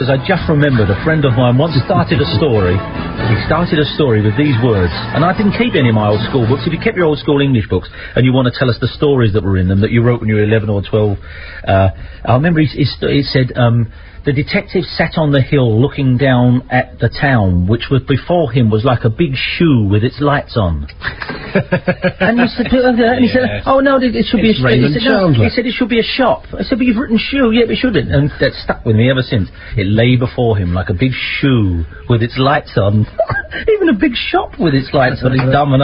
I just remembered a friend of mine once started a story. He started a story with these words, and I didn't keep any of my old school books. If you kept your old school English books and you want to tell us the stories that were in them that you wrote when you were 11 or 12, I remember he said, the detective sat on the hill looking down at the town, which was before him was like a big shoe with its lights on. And he said, oh no, it should be a shoe. He said it should be a shop. I said, but you've written shoe. Yeah, but it shouldn't. And that stuck with me ever since. It lay before him like a big shoe with its lights on. Even a big shop with its lights on is dumb enough.